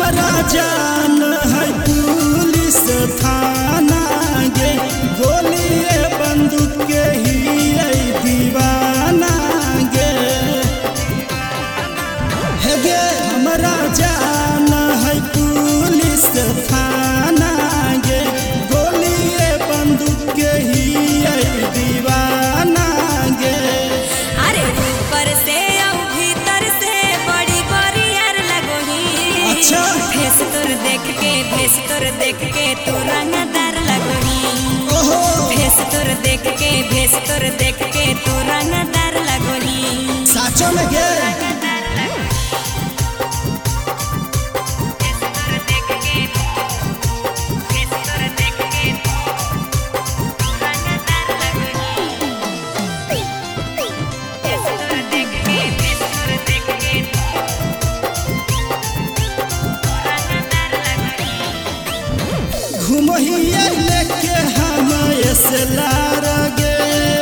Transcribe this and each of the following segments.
हमरा जान है पुलिस थाना गे गोलिए बंदूक के ही दीवाना गे हे गे हमरा जान है पुलिस थाना गे गोलिए बंदूक के ही दीवाना गे। अरे ऊपर से और भीतर से बड़ी बड़ी यार लगोही। अच्छा भेस तोर देख के तू रंगदार लगोही। ओहो भेस तोर देख के तू रंगदार लगोही। साचो में गे घुमहिया लेके हम लार गे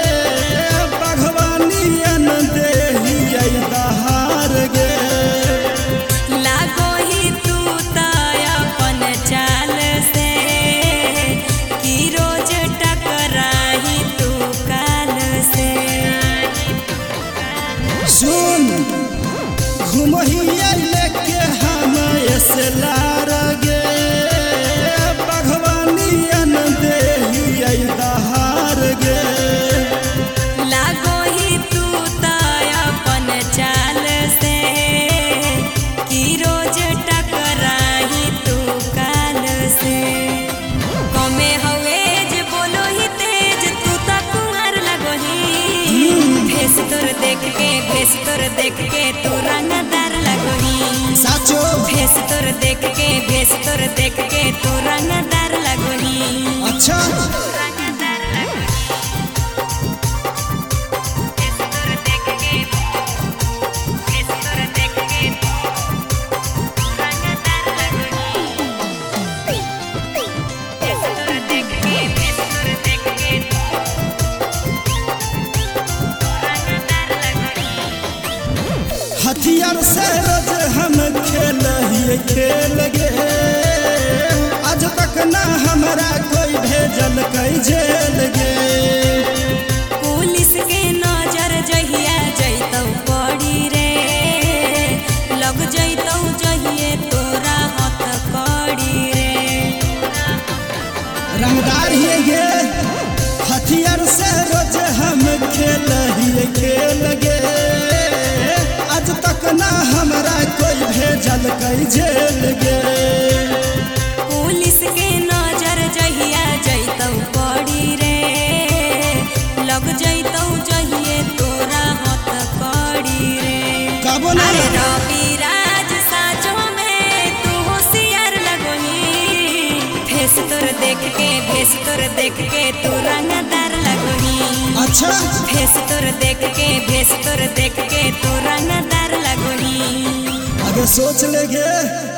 भगवानियन देहिया दहार गे लागोही तू अपन चाल से कि रोज टकराही तू काल से। सुन घुमहिया लेके हम लार गे भगवानियन देहिया दहार गे लागोही तू अपन चाल से कि रोज टकराही तू काल से। कमे हवे जे बोलो ही तेज तू तो कुंवर लगोही। भेस तोर देख के तू रंगदार लगोही। साचो भेस तोर देख के तू रंगदार लगोही। अच्छा हथियार से रोज हम खेल गे आज तक ना हमरा कोई भेजल कई जेल गे। पुलिस के नजर जहिया जैतौ पड़ी रे लग जैतौ जहिए तोरा हथ कड़ी रे। रंगदार ही गे हथियार से रोज हम खेल गे आज तक ना हमरा कोई भेजल कई जेल गे। पुलिस के नजर जहिया जैतौ पड़ी रे लग जैतौ जहिए तोरा हथ कड़ी रे। कबो ना अरे रवि राज साँचो में तू होशियार लगोही। भेस तोर देख के तू रंगदार लगोही। अच्छा भेस तोर देख के तू रंगदार लगोही। आगे सोच ले गे।